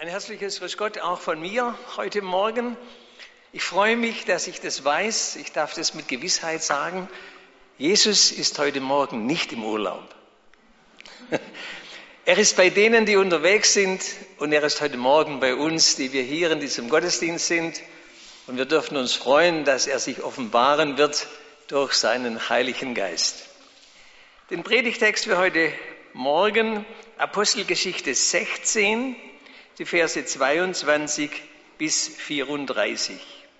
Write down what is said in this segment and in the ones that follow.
Ein herzliches Grüß Gott auch von mir heute Morgen. Ich freue mich, dass ich das weiß. Ich darf das mit Gewissheit sagen. Jesus ist heute Morgen nicht im Urlaub. Er ist bei denen, die unterwegs sind, und er ist heute Morgen bei uns, die wir hier in diesem Gottesdienst sind. Und wir dürfen uns freuen, dass er sich offenbaren wird durch seinen Heiligen Geist. Den Predigtext für heute Morgen, Apostelgeschichte 16, die Verse 22 bis 34.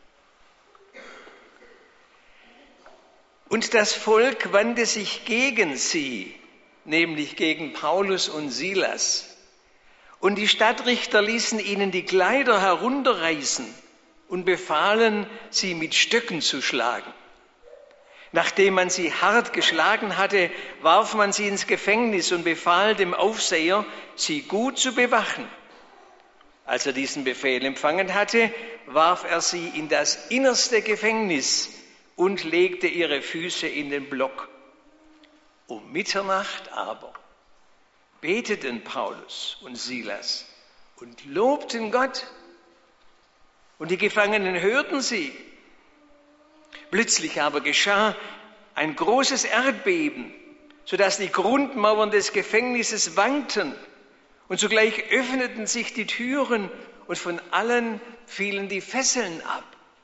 Und das Volk wandte sich gegen sie, nämlich gegen Paulus und Silas. Und die Stadtrichter ließen ihnen die Kleider herunterreißen und befahlen, sie mit Stöcken zu schlagen. Nachdem man sie hart geschlagen hatte, warf man sie ins Gefängnis und befahl dem Aufseher, sie gut zu bewachen. Als er diesen Befehl empfangen hatte, warf er sie in das innerste Gefängnis und legte ihre Füße in den Block. Um Mitternacht aber beteten Paulus und Silas und lobten Gott. Und die Gefangenen hörten sie. Plötzlich aber geschah ein großes Erdbeben, sodass die Grundmauern des Gefängnisses wankten. Und zugleich öffneten sich die Türen und von allen fielen die Fesseln ab.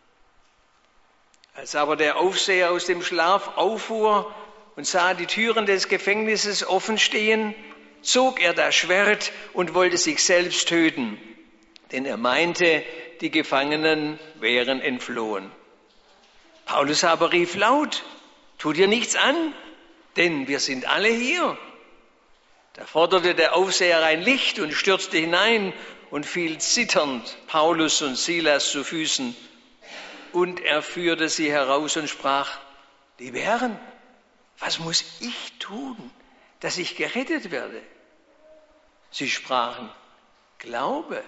Als aber der Aufseher aus dem Schlaf auffuhr und sah die Türen des Gefängnisses offen stehen, zog er das Schwert und wollte sich selbst töten, denn er meinte, die Gefangenen wären entflohen. Paulus aber rief laut: Tu dir nichts an, denn wir sind alle hier. Da forderte der Aufseher ein Licht und stürzte hinein und fiel zitternd Paulus und Silas zu Füßen. Und er führte sie heraus und sprach: Liebe Herren, was muss ich tun, dass ich gerettet werde? Sie sprachen: Glaube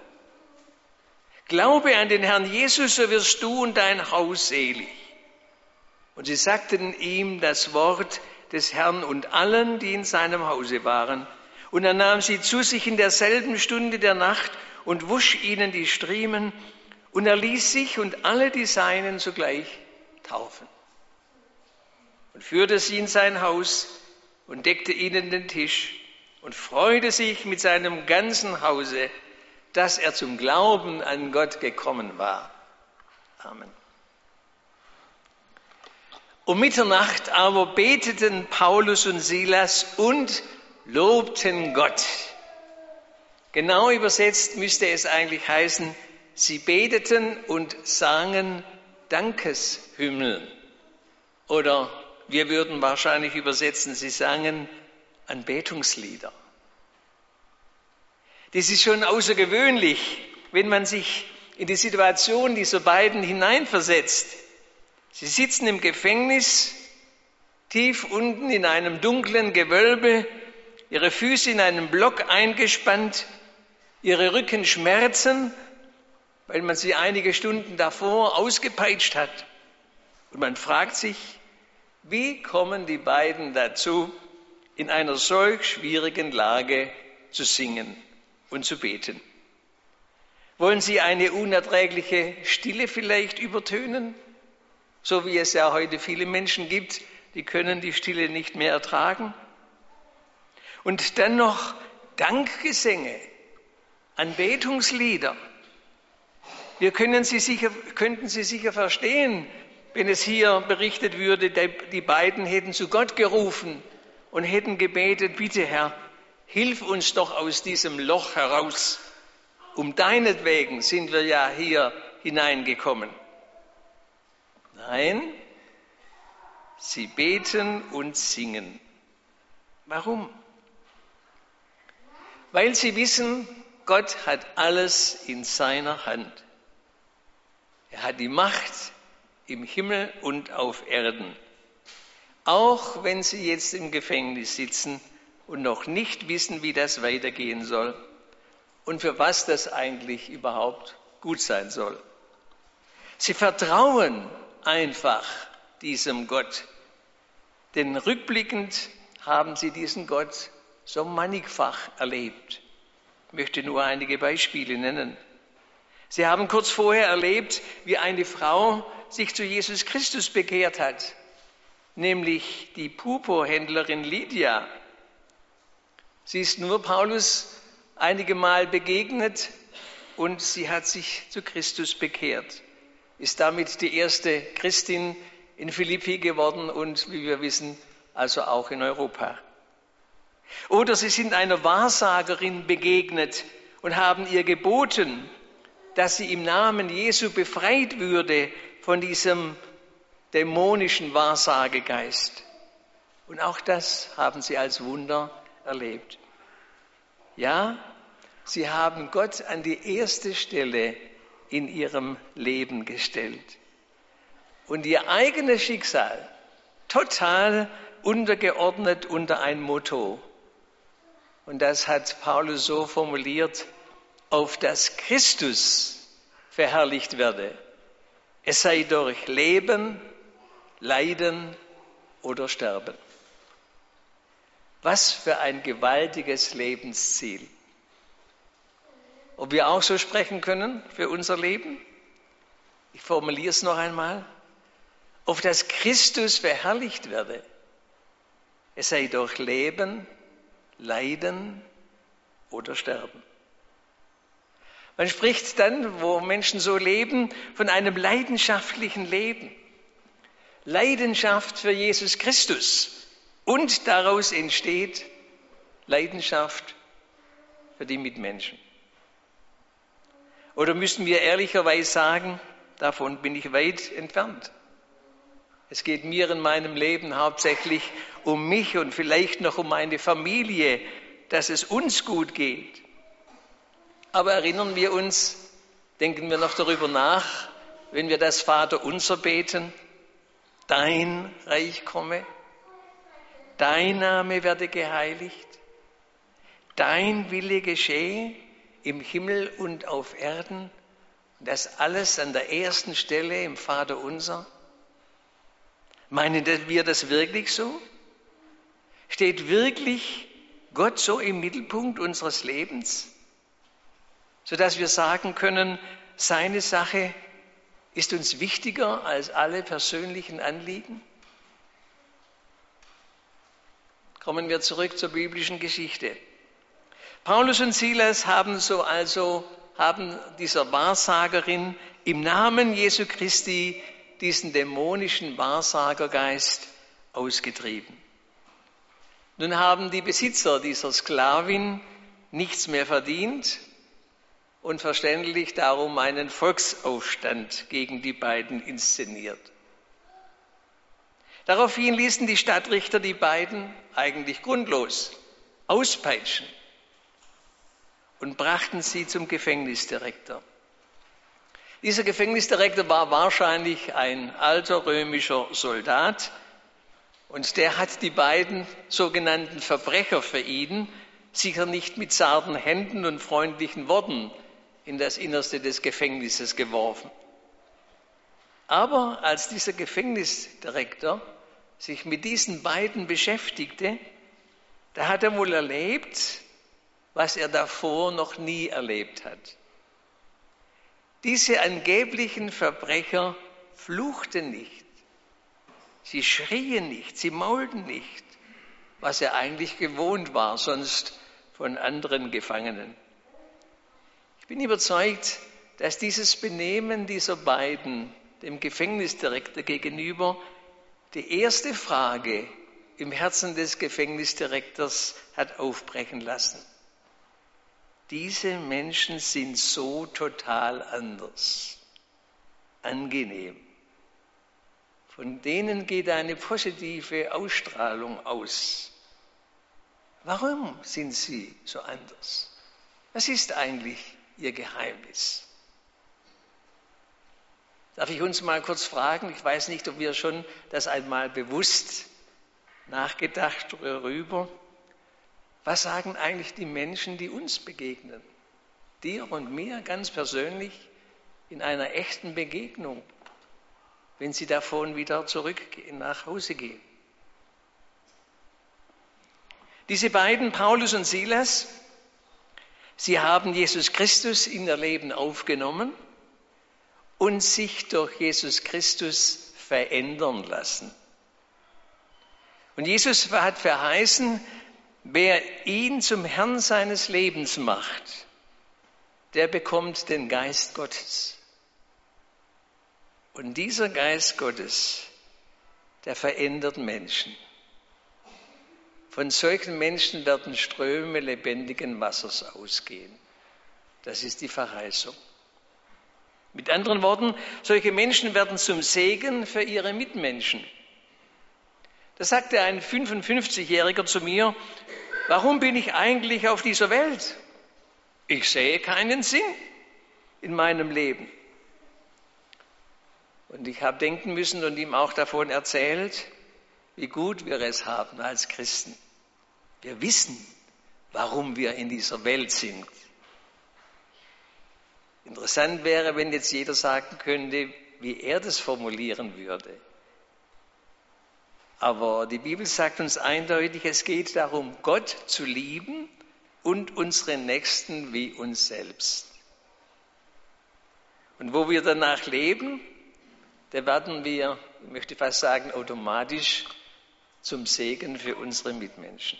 an den Herrn Jesus, so wirst du und dein Haus selig. Und sie sagten ihm das Wort des Herrn und allen, die in seinem Hause waren. Und er nahm sie zu sich in derselben Stunde der Nacht und wusch ihnen die Striemen. Und er ließ sich und alle die Seinen sogleich taufen. Und führte sie in sein Haus und deckte ihnen den Tisch und freute sich mit seinem ganzen Hause, dass er zum Glauben an Gott gekommen war. Amen. Um Mitternacht aber beteten Paulus und Silas und lobten Gott. Genau übersetzt müsste es eigentlich heißen, sie beteten und sangen Dankeshymnen. Oder wir würden wahrscheinlich übersetzen, sie sangen Anbetungslieder. Das ist schon außergewöhnlich, wenn man sich in die Situation dieser beiden hineinversetzt. Sie sitzen im Gefängnis, tief unten in einem dunklen Gewölbe, ihre Füße in einen Block eingespannt, ihre Rücken schmerzen, weil man sie einige Stunden davor ausgepeitscht hat. Und man fragt sich, wie kommen die beiden dazu, in einer solch schwierigen Lage zu singen und zu beten? Wollen sie eine unerträgliche Stille vielleicht übertönen? So wie es ja heute viele Menschen gibt, die können die Stille nicht mehr ertragen. Und dann noch Dankgesänge, Anbetungslieder. Wir könnten sie sicher verstehen, wenn es hier berichtet würde, die beiden hätten zu Gott gerufen und hätten gebetet: Bitte Herr, hilf uns doch aus diesem Loch heraus. Um deinetwegen sind wir ja hier hineingekommen. Nein, sie beten und singen. Warum? Weil sie wissen, Gott hat alles in seiner Hand. Er hat die Macht im Himmel und auf Erden. Auch wenn sie jetzt im Gefängnis sitzen und noch nicht wissen, wie das weitergehen soll und für was das eigentlich überhaupt gut sein soll. Sie vertrauen einfach diesem Gott, denn rückblickend haben sie diesen Gott so mannigfach erlebt. Ich möchte nur einige Beispiele nennen. Sie haben kurz vorher erlebt, wie eine Frau sich zu Jesus Christus bekehrt hat, nämlich die Purpurhändlerin Lydia. Sie ist nur Paulus einige Mal begegnet und sie hat sich zu Christus bekehrt, ist damit die erste Christin in Philippi geworden und, wie wir wissen, also auch in Europa. Oder sie sind einer Wahrsagerin begegnet und haben ihr geboten, dass sie im Namen Jesu befreit würde von diesem dämonischen Wahrsagegeist. Und auch das haben sie als Wunder erlebt. Ja, sie haben Gott an die erste Stelle in ihrem Leben gestellt und ihr eigenes Schicksal total untergeordnet unter ein Motto. Und das hat Paulus so formuliert: auf dass Christus verherrlicht werde. Es sei durch Leben, Leiden oder Sterben. Was für ein gewaltiges Lebensziel. Ob wir auch so sprechen können für unser Leben? Ich formuliere es noch einmal. Auf dass Christus verherrlicht werde. Es sei durch Leben, Leiden oder Sterben. Man spricht dann, wo Menschen so leben, von einem leidenschaftlichen Leben. Leidenschaft für Jesus Christus. Und daraus entsteht Leidenschaft für die Mitmenschen. Oder müssen wir ehrlicherweise sagen, davon bin ich weit entfernt. Es geht mir in meinem Leben hauptsächlich um mich und vielleicht noch um meine Familie, dass es uns gut geht. Aber erinnern wir uns, denken wir noch darüber nach, wenn wir das Vaterunser beten: Dein Reich komme, dein Name werde geheiligt, dein Wille geschehe im Himmel und auf Erden, und das alles an der ersten Stelle im Vaterunser. Meinen wir das wirklich so? Steht wirklich Gott so im Mittelpunkt unseres Lebens, sodass wir sagen können, seine Sache ist uns wichtiger als alle persönlichen Anliegen? Kommen wir zurück zur biblischen Geschichte. Paulus und Silas haben dieser Wahrsagerin im Namen Jesu Christi diesen dämonischen Wahrsagergeist ausgetrieben. Nun haben die Besitzer dieser Sklavin nichts mehr verdient und verständlich darum einen Volksaufstand gegen die beiden inszeniert. Daraufhin ließen die Stadtrichter die beiden, eigentlich grundlos, auspeitschen und brachten sie zum Gefängnisdirektor. Dieser Gefängnisdirektor war wahrscheinlich ein alter römischer Soldat und der hat die beiden sogenannten Verbrecher für ihn sicher nicht mit zarten Händen und freundlichen Worten in das Innerste des Gefängnisses geworfen. Aber als dieser Gefängnisdirektor sich mit diesen beiden beschäftigte, da hat er wohl erlebt, was er davor noch nie erlebt hat. Diese angeblichen Verbrecher fluchten nicht, sie schrien nicht, sie maulten nicht, was er eigentlich gewohnt war, sonst von anderen Gefangenen. Ich bin überzeugt, dass dieses Benehmen dieser beiden dem Gefängnisdirektor gegenüber die erste Frage im Herzen des Gefängnisdirektors hat aufbrechen lassen. Diese Menschen sind so total anders, angenehm. Von denen geht eine positive Ausstrahlung aus. Warum sind sie so anders? Was ist eigentlich ihr Geheimnis? Darf ich uns mal kurz fragen? Ich weiß nicht, ob wir schon das einmal bewusst nachgedacht darüber. Was sagen eigentlich die Menschen, die uns begegnen? Dir und mir ganz persönlich in einer echten Begegnung, wenn sie davon wieder zurück nach Hause gehen. Diese beiden, Paulus und Silas, Sie haben Jesus Christus in ihr Leben aufgenommen und sich durch Jesus Christus verändern lassen. Und Jesus hat verheißen, wer ihn zum Herrn seines Lebens macht, der bekommt den Geist Gottes. Und dieser Geist Gottes, der verändert Menschen. Von solchen Menschen werden Ströme lebendigen Wassers ausgehen. Das ist die Verheißung. Mit anderen Worten, solche Menschen werden zum Segen für ihre Mitmenschen. Da sagte ein 55-Jähriger zu mir, warum bin ich eigentlich auf dieser Welt? Ich sehe keinen Sinn in meinem Leben. Und ich habe denken müssen und ihm auch davon erzählt, wie gut wir es haben als Christen. Wir wissen, warum wir in dieser Welt sind. Interessant wäre, wenn jetzt jeder sagen könnte, wie er das formulieren würde. Aber die Bibel sagt uns eindeutig, es geht darum, Gott zu lieben und unsere Nächsten wie uns selbst. Und wo wir danach leben, da werden wir, ich möchte fast sagen, automatisch zum Segen für unsere Mitmenschen.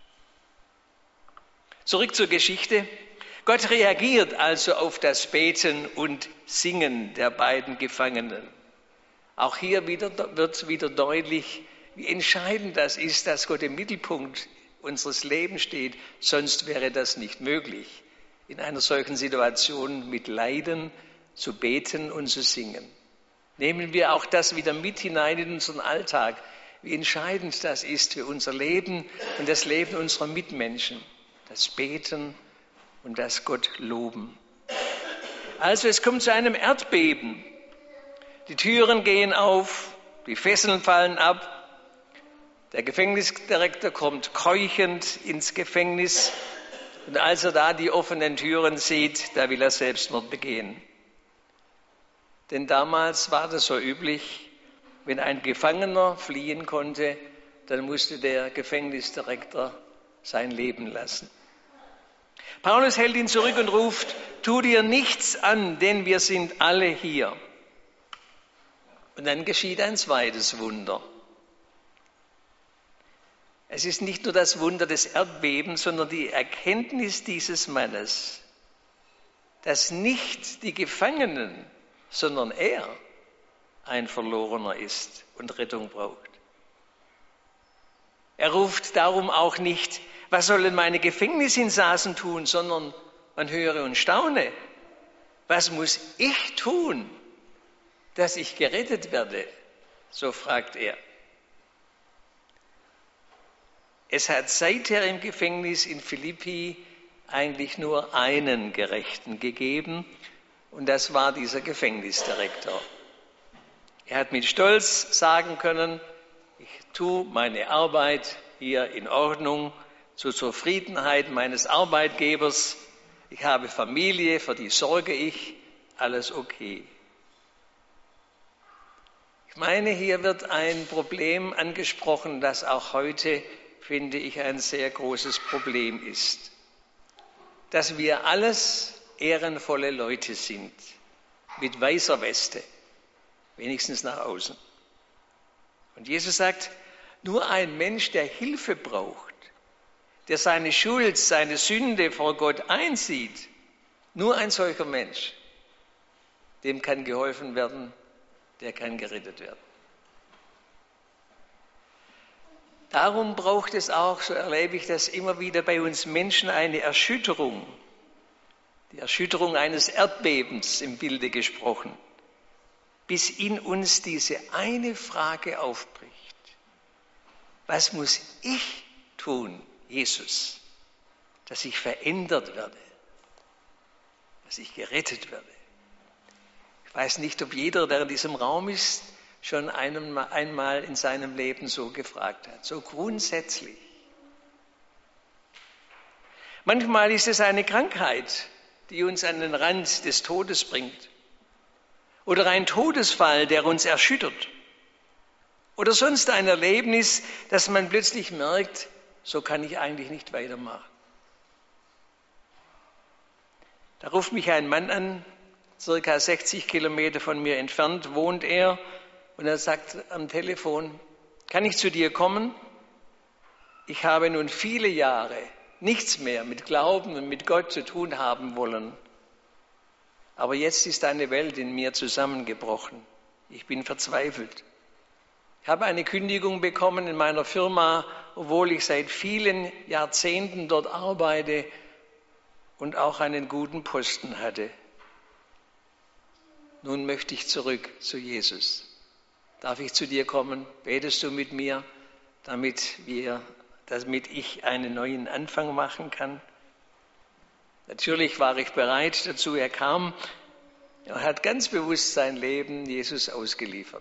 Zurück zur Geschichte. Gott reagiert also auf das Beten und Singen der beiden Gefangenen. Auch hier wird wieder deutlich, wie entscheidend das ist, dass Gott im Mittelpunkt unseres Lebens steht. Sonst wäre das nicht möglich, in einer solchen Situation mit Leiden zu beten und zu singen. Nehmen wir auch das wieder mit hinein in unseren Alltag, wie entscheidend das ist für unser Leben und das Leben unserer Mitmenschen. Das Beten und das Gott loben. Also es kommt zu einem Erdbeben. Die Türen gehen auf, die Fesseln fallen ab. Der Gefängnisdirektor kommt keuchend ins Gefängnis. Und als er da die offenen Türen sieht, da will er Selbstmord begehen. Denn damals war das so üblich, wenn ein Gefangener fliehen konnte, dann musste der Gefängnisdirektor sein Leben lassen. Paulus hält ihn zurück und ruft, tu dir nichts an, denn wir sind alle hier. Und dann geschieht ein zweites Wunder. Es ist nicht nur das Wunder des Erdbebens, sondern die Erkenntnis dieses Mannes, dass nicht die Gefangenen, sondern er ein Verlorener ist und Rettung braucht. Er ruft darum auch nicht, was sollen meine Gefängnisinsassen tun, sondern man höre und staune. Was muss ich tun, dass ich gerettet werde? So fragt er. Es hat seither im Gefängnis in Philippi eigentlich nur einen Gerechten gegeben und das war dieser Gefängnisdirektor. Er hat mit Stolz sagen können, ich tue meine Arbeit hier in Ordnung, zur Zufriedenheit meines Arbeitgebers. Ich habe Familie, für die sorge ich, alles okay. Ich meine, hier wird ein Problem angesprochen, das auch heute, finde ich, ein sehr großes Problem ist. Dass wir alles ehrenvolle Leute sind, mit weißer Weste, wenigstens nach außen. Und Jesus sagt, nur ein Mensch, der Hilfe braucht, der seine Schuld, seine Sünde vor Gott einsieht, nur ein solcher Mensch, dem kann geholfen werden, der kann gerettet werden. Darum braucht es auch, so erlebe ich das immer wieder bei uns Menschen, eine Erschütterung. Die Erschütterung eines Erdbebens im Bilde gesprochen, bis in uns diese eine Frage aufbricht. Was muss ich tun, Jesus, dass ich verändert werde, dass ich gerettet werde? Ich weiß nicht, ob jeder, der in diesem Raum ist, schon einmal in seinem Leben so gefragt hat, so grundsätzlich. Manchmal ist es eine Krankheit, die uns an den Rand des Todes bringt. Oder ein Todesfall, der uns erschüttert. Oder sonst ein Erlebnis, dass man plötzlich merkt, so kann ich eigentlich nicht weitermachen. Da ruft mich ein Mann an, circa 60 Kilometer von mir entfernt wohnt er, und er sagt am Telefon: Kann ich zu dir kommen? Ich habe nun viele Jahre nichts mehr mit Glauben und mit Gott zu tun haben wollen. Aber jetzt ist eine Welt in mir zusammengebrochen. Ich bin verzweifelt. Ich habe eine Kündigung bekommen in meiner Firma, obwohl ich seit vielen Jahrzehnten dort arbeite und auch einen guten Posten hatte. Nun möchte ich zurück zu Jesus. Darf ich zu dir kommen? Betest du mit mir, damit ich einen neuen Anfang machen kann? Natürlich war ich bereit dazu. Er kam, er hat ganz bewusst sein Leben Jesus ausgeliefert.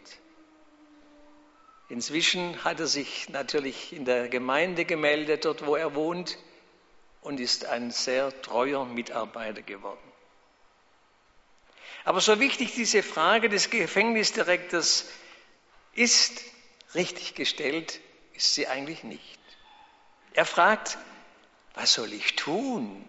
Inzwischen hat er sich natürlich in der Gemeinde gemeldet, dort wo er wohnt, und ist ein sehr treuer Mitarbeiter geworden. Aber so wichtig diese Frage des Gefängnisdirektors ist, richtig gestellt, ist sie eigentlich nicht. Er fragt: Was soll ich tun?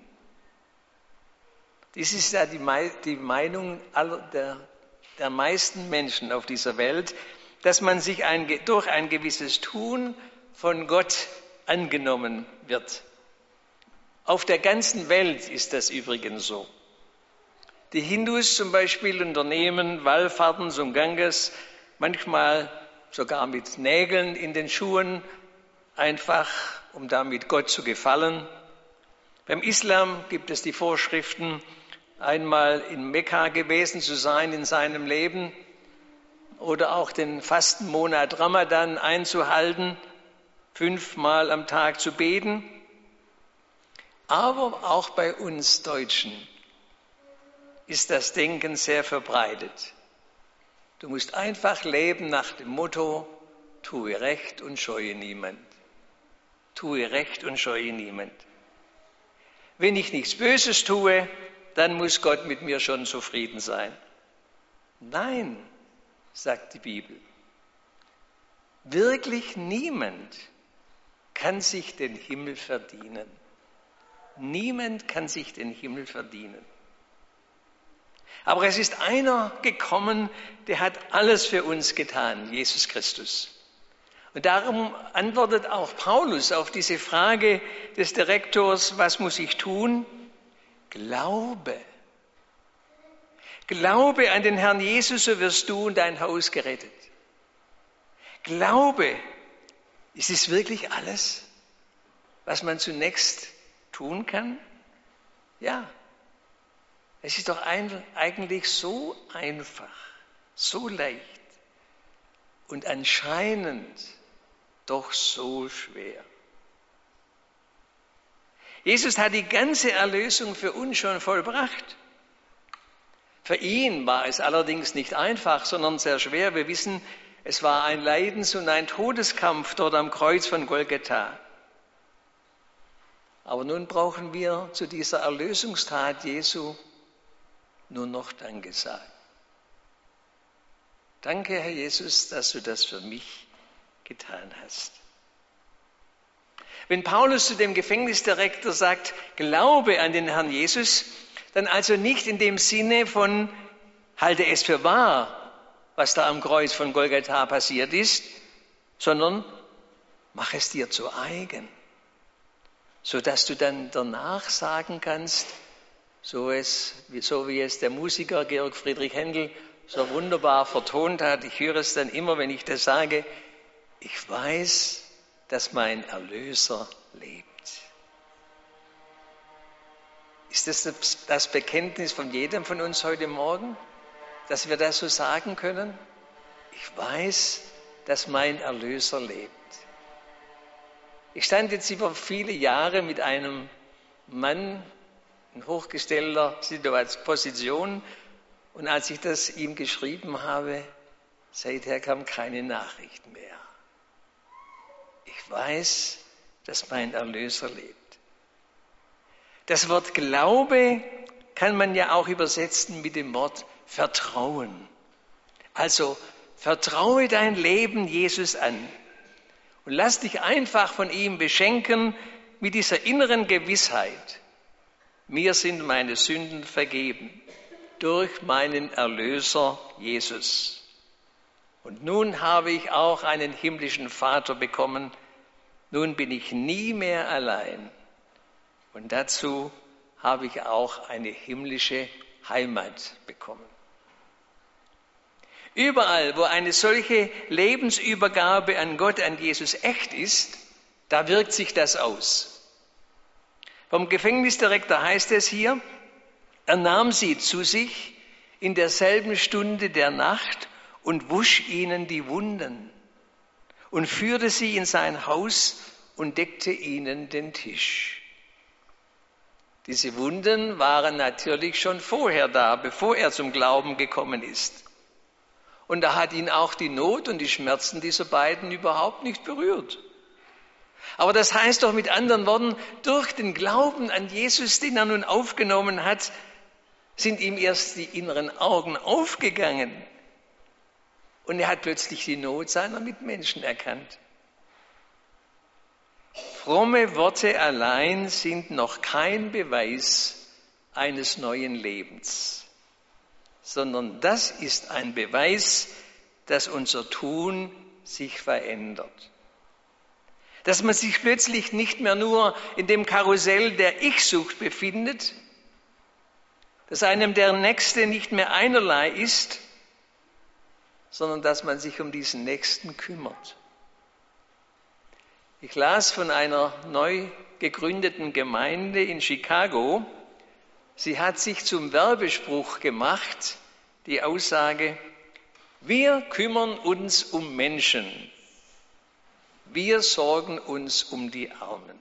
Dies ist ja die Meinung der meisten Menschen auf dieser Welt, dass man sich durch ein gewisses Tun von Gott angenommen wird. Auf der ganzen Welt ist das übrigens so. Die Hindus zum Beispiel unternehmen Wallfahrten zum Ganges, manchmal sogar mit Nägeln in den Schuhen, einfach um damit Gott zu gefallen. Beim Islam gibt es die Vorschriften, einmal in Mekka gewesen zu sein in seinem Leben oder auch den Fastenmonat Ramadan einzuhalten, 5-mal am Tag zu beten. Aber auch bei uns Deutschen ist das Denken sehr verbreitet. Du musst einfach leben nach dem Motto: Tue Recht und scheue niemand. Tue Recht und scheue niemand. Wenn ich nichts Böses tue, dann muss Gott mit mir schon zufrieden sein. Nein, sagt die Bibel. Wirklich niemand kann sich den Himmel verdienen. Niemand kann sich den Himmel verdienen. Aber es ist einer gekommen, der hat alles für uns getan, Jesus Christus. Und darum antwortet auch Paulus auf diese Frage des Direktors: Was muss ich tun? Glaube. Glaube an den Herrn Jesus, so wirst du und dein Haus gerettet. Glaube, ist es wirklich alles, was man zunächst tun kann? Ja, es ist doch eigentlich so einfach, so leicht und anscheinend doch so schwer. Jesus hat die ganze Erlösung für uns schon vollbracht. Für ihn war es allerdings nicht einfach, sondern sehr schwer. Wir wissen, es war ein Leidens- und ein Todeskampf dort am Kreuz von Golgatha. Aber nun brauchen wir zu dieser Erlösungstat Jesu nur noch Danke sagen. Danke, Herr Jesus, dass du das für mich getan hast. Wenn Paulus zu dem Gefängnisdirektor sagt, glaube an den Herrn Jesus, dann also nicht in dem Sinne von, halte es für wahr, was da am Kreuz von Golgatha passiert ist, sondern mach es dir zu eigen, sodass du dann danach sagen kannst, so wie es der Musiker Georg Friedrich Händel so wunderbar vertont hat. Ich höre es dann immer, wenn ich das sage: Ich weiß, dass mein Erlöser lebt. Ist das Bekenntnis von jedem von uns heute Morgen, dass wir das so sagen können? Ich weiß, dass mein Erlöser lebt. Ich stand jetzt über viele Jahre mit einem Mann in hochgestellter Position, und als ich das ihm geschrieben habe, seither kam keine Nachricht mehr. Ich weiß, dass mein Erlöser lebt. Das Wort Glaube kann man ja auch übersetzen mit dem Wort Vertrauen. Also vertraue dein Leben Jesus an und lass dich einfach von ihm beschenken mit dieser inneren Gewissheit. Mir sind meine Sünden vergeben durch meinen Erlöser Jesus. Und nun habe ich auch einen himmlischen Vater bekommen. Nun bin ich nie mehr allein. Und dazu habe ich auch eine himmlische Heimat bekommen. Überall, wo eine solche Lebensübergabe an Gott, an Jesus echt ist, da wirkt sich das aus. Vom Gefängnisdirektor heißt es hier, er nahm sie zu sich in derselben Stunde der Nacht und wusch ihnen die Wunden und führte sie in sein Haus und deckte ihnen den Tisch. Diese Wunden waren natürlich schon vorher da, bevor er zum Glauben gekommen ist. Und da hat ihn auch die Not und die Schmerzen dieser beiden überhaupt nicht berührt. Aber das heißt doch mit anderen Worten, durch den Glauben an Jesus, den er nun aufgenommen hat, sind ihm erst die inneren Augen aufgegangen. Und er hat plötzlich die Not seiner Mitmenschen erkannt. Fromme Worte allein sind noch kein Beweis eines neuen Lebens, sondern das ist ein Beweis, dass unser Tun sich verändert. Dass man sich plötzlich nicht mehr nur in dem Karussell der Ich-Sucht befindet, dass einem der Nächste nicht mehr einerlei ist, sondern dass man sich um diesen Nächsten kümmert. Ich las von einer neu gegründeten Gemeinde in Chicago. Sie hat sich zum Werbespruch gemacht, die Aussage, wir kümmern uns um Menschen, wir sorgen uns um die Armen.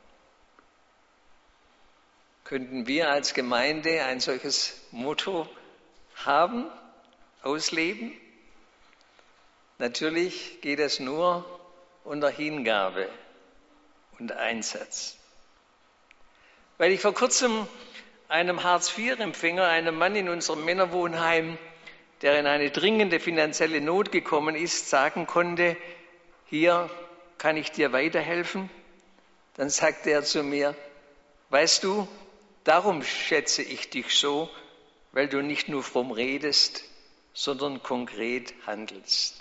Könnten wir als Gemeinde ein solches Motto haben, ausleben? Natürlich geht es nur unter Hingabe und Einsatz. Weil ich vor kurzem einem Hartz-IV-Empfänger, einem Mann in unserem Männerwohnheim, der in eine dringende finanzielle Not gekommen ist, sagen konnte, hier kann ich dir weiterhelfen? Dann sagte er zu mir, weißt du, darum schätze ich dich so, weil du nicht nur fromm redest, sondern konkret handelst.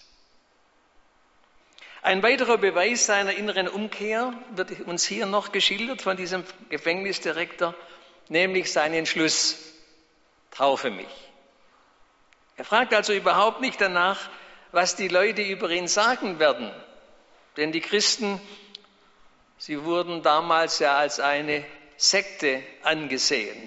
Ein weiterer Beweis seiner inneren Umkehr wird uns hier noch geschildert von diesem Gefängnisdirektor, nämlich sein Entschluss, taufe mich. Er fragt also überhaupt nicht danach, was die Leute über ihn sagen werden. Denn die Christen, sie wurden damals ja als eine Sekte angesehen.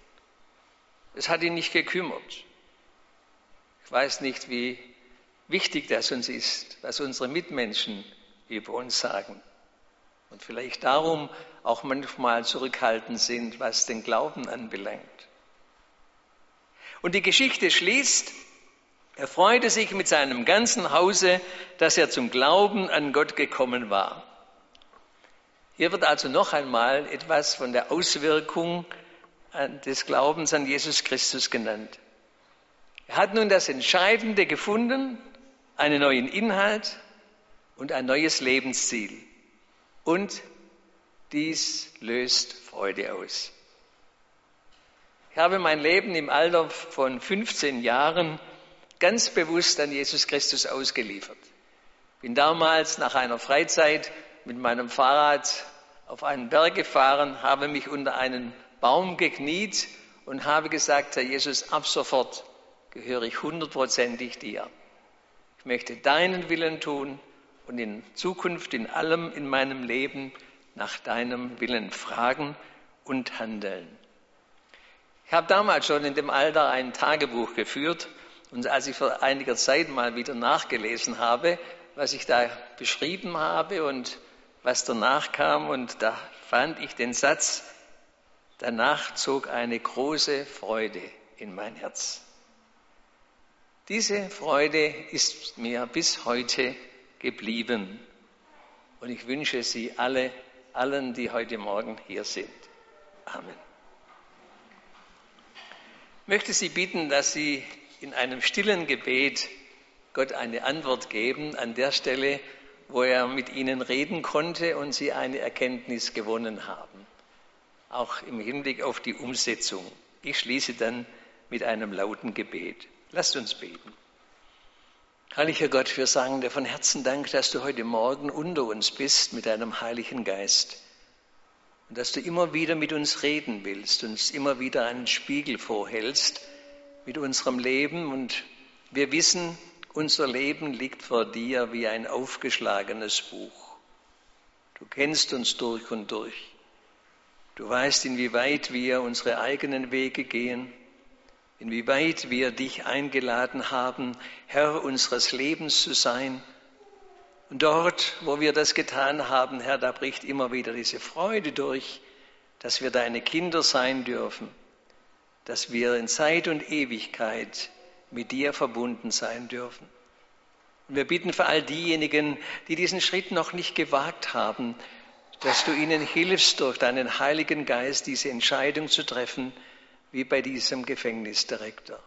Es hat ihn nicht gekümmert. Ich weiß nicht, wie wichtig das uns ist, was unsere Mitmenschen über uns sagen. Und vielleicht darum auch manchmal zurückhaltend sind, was den Glauben anbelangt. Und die Geschichte schließt, er freute sich mit seinem ganzen Hause, dass er zum Glauben an Gott gekommen war. Hier wird also noch einmal etwas von der Auswirkung des Glaubens an Jesus Christus genannt. Er hat nun das Entscheidende gefunden, einen neuen Inhalt und ein neues Lebensziel. Und dies löst Freude aus. Ich habe mein Leben im Alter von 15 Jahren ganz bewusst an Jesus Christus ausgeliefert. Bin damals nach einer Freizeit mit meinem Fahrrad auf einen Berg gefahren, habe mich unter einen Baum gekniet und habe gesagt, Herr Jesus, ab sofort gehöre ich 100%ig dir. Ich möchte deinen Willen tun und in Zukunft in allem in meinem Leben nach deinem Willen fragen und handeln. Ich habe damals schon in dem Alter ein Tagebuch geführt und als ich vor einiger Zeit mal wieder nachgelesen habe, was ich da beschrieben habe und was danach kam, und da fand ich den Satz, danach zog eine große Freude in mein Herz. Diese Freude ist mir bis heute geblieben und ich wünsche sie allen, die heute Morgen hier sind. Amen. Ich möchte Sie bitten, dass Sie in einem stillen Gebet Gott eine Antwort geben an der Stelle, wo er mit Ihnen reden konnte und Sie eine Erkenntnis gewonnen haben. auch im Hinblick auf die Umsetzung. Ich schließe dann mit einem lauten Gebet. Lasst uns beten. Heiliger Gott, wir sagen dir von Herzen Dank, dass du heute Morgen unter uns bist mit deinem Heiligen Geist und dass du immer wieder mit uns reden willst, uns immer wieder einen Spiegel vorhältst mit unserem Leben. Und wir wissen, unser Leben liegt vor dir wie ein aufgeschlagenes Buch. Du kennst uns durch und durch. Du weißt, inwieweit wir unsere eigenen Wege gehen, inwieweit wir dich eingeladen haben, Herr unseres Lebens zu sein. Und dort, wo wir das getan haben, Herr, da bricht immer wieder diese Freude durch, dass wir deine Kinder sein dürfen, dass wir in Zeit und Ewigkeit mit dir verbunden sein dürfen. Und wir bitten für all diejenigen, die diesen Schritt noch nicht gewagt haben, dass du ihnen hilfst, durch deinen Heiligen Geist diese Entscheidung zu treffen, wie bei diesem Gefängnisdirektor.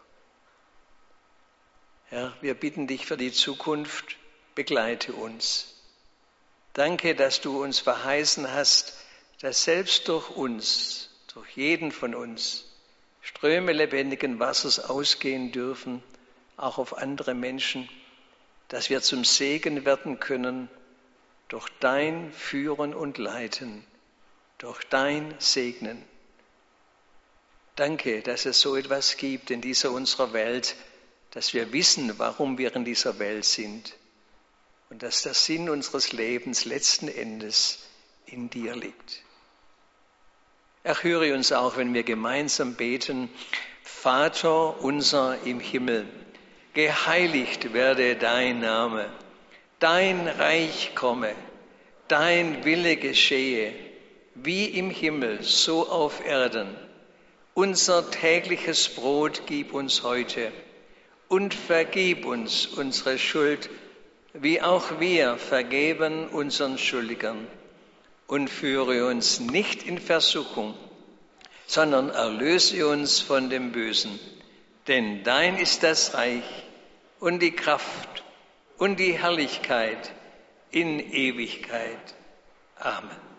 Herr, wir bitten dich für die Zukunft, begleite uns. Danke, dass du uns verheißen hast, dass selbst durch uns, durch jeden von uns, Ströme lebendigen Wassers ausgehen dürfen, auch auf andere Menschen, dass wir zum Segen werden können durch dein Führen und Leiten, durch dein Segnen. Danke, dass es so etwas gibt in dieser unserer Welt, dass wir wissen, warum wir in dieser Welt sind und dass der Sinn unseres Lebens letzten Endes in dir liegt. Erhöre uns auch, wenn wir gemeinsam beten: Vater unser im Himmel, geheiligt werde dein Name. Dein Reich komme, dein Wille geschehe, wie im Himmel, so auf Erden. Unser tägliches Brot gib uns heute und vergib uns unsere Schuld, wie auch wir vergeben unseren Schuldigern. Und führe uns nicht in Versuchung, sondern erlöse uns von dem Bösen. Denn dein ist das Reich und die Kraft und die Herrlichkeit in Ewigkeit. Amen.